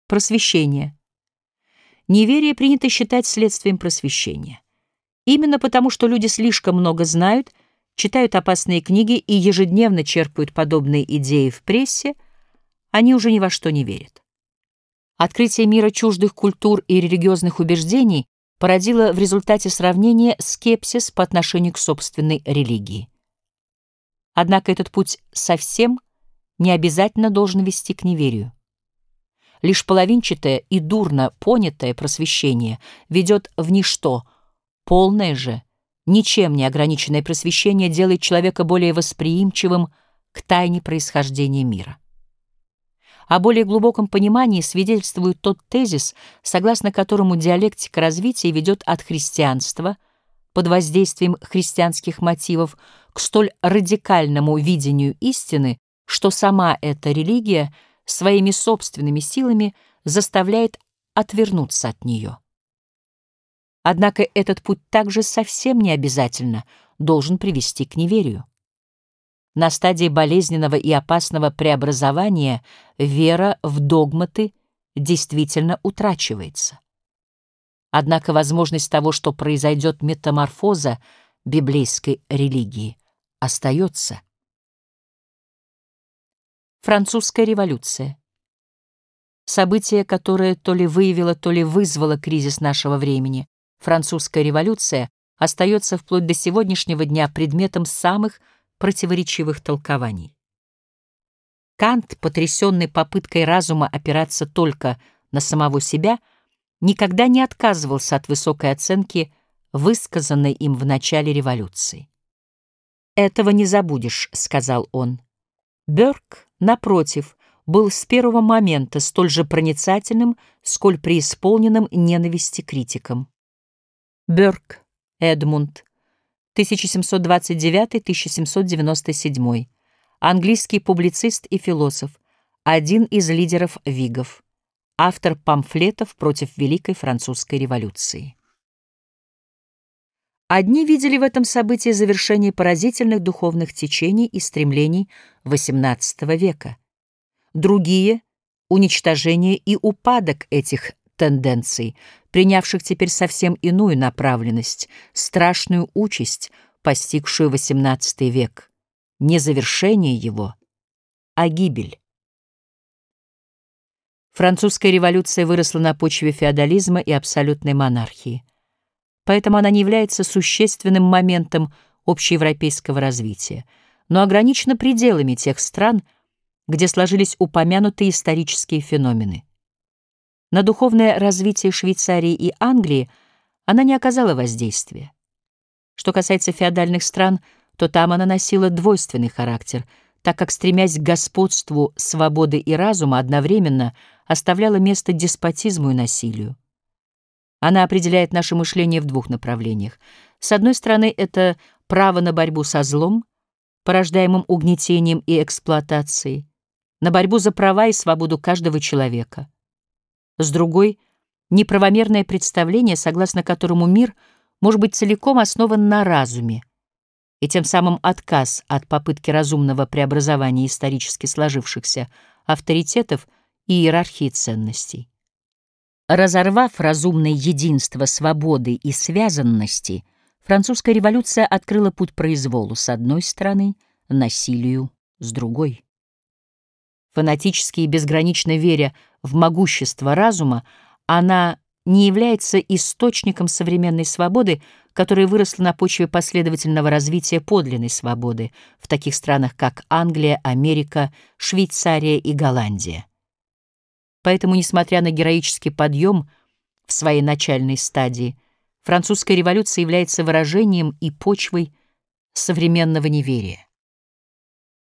Просвещение. Неверие принято считать следствием просвещения. Именно потому, что люди слишком много знают, читают опасные книги и ежедневно черпают подобные идеи в прессе, они уже ни во что не верят. Открытие мира чуждых культур и религиозных убеждений породило в результате сравнения скепсис по отношению к собственной религии. Однако этот путь совсем не обязательно должен вести к неверию. Лишь половинчатое и дурно понятое просвещение ведет в ничто, полное же, ничем не ограниченное просвещение делает человека более восприимчивым к тайне происхождения мира. О более глубоком понимании свидетельствует тот тезис, согласно которому диалектика развития ведет от христианства, под воздействием христианских мотивов, к столь радикальному видению истины, что сама эта религия своими собственными силами заставляет отвернуться от нее. Однако этот путь также совсем не обязательно должен привести к неверию. На стадии болезненного и опасного преобразования вера в догматы действительно утрачивается. Однако возможность того, что произойдет метаморфоза библейской религии, остается. Французская революция. Событие, которое то ли выявило, то ли вызвало кризис нашего времени, Французская революция, остается вплоть до сегодняшнего дня предметом самых противоречивых толкований. Кант, потрясенный попыткой разума опираться только на самого себя, никогда не отказывался от высокой оценки, высказанной им в начале революции. «Этого не забудешь», — сказал он. Бёрк, напротив, был с первого момента столь же проницательным, сколь преисполненным ненависти критиком. Бёрк, Эдмунд, 1729-1797, английский публицист и философ, один из лидеров Вигов, автор памфлетов против Великой Французской революции. Одни видели в этом событии завершение поразительных духовных течений и стремлений XVIII века, другие — уничтожение и упадок этих тенденций, принявших теперь совсем иную направленность, страшную участь, постигшую XVIII век, не завершение его, а гибель. Французская революция выросла на почве феодализма и абсолютной монархии. Поэтому она не является существенным моментом общеевропейского развития, но ограничена пределами тех стран, где сложились упомянутые исторические феномены. На духовное развитие Швейцарии и Англии она не оказала воздействия. Что касается феодальных стран, то там она носила двойственный характер, так как, стремясь к господству свободы и разума, одновременно оставляла место деспотизму и насилию. Она определяет наше мышление в двух направлениях. С одной стороны, это право на борьбу со злом, порождаемым угнетением и эксплуатацией, на борьбу за права и свободу каждого человека. С другой — неправомерное представление, согласно которому мир может быть целиком основан на разуме, и тем самым отказ от попытки разумного преобразования исторически сложившихся авторитетов и иерархии ценностей. Разорвав разумное единство свободы и связанности, французская революция открыла путь произволу с одной стороны, насилию с другой. Фанатически и безгранично веря в могущество разума, она не является источником современной свободы, которая выросла на почве последовательного развития подлинной свободы в таких странах, как Англия, Америка, Швейцария и Голландия. Поэтому, несмотря на героический подъем в своей начальной стадии, французская революция является выражением и почвой современного неверия.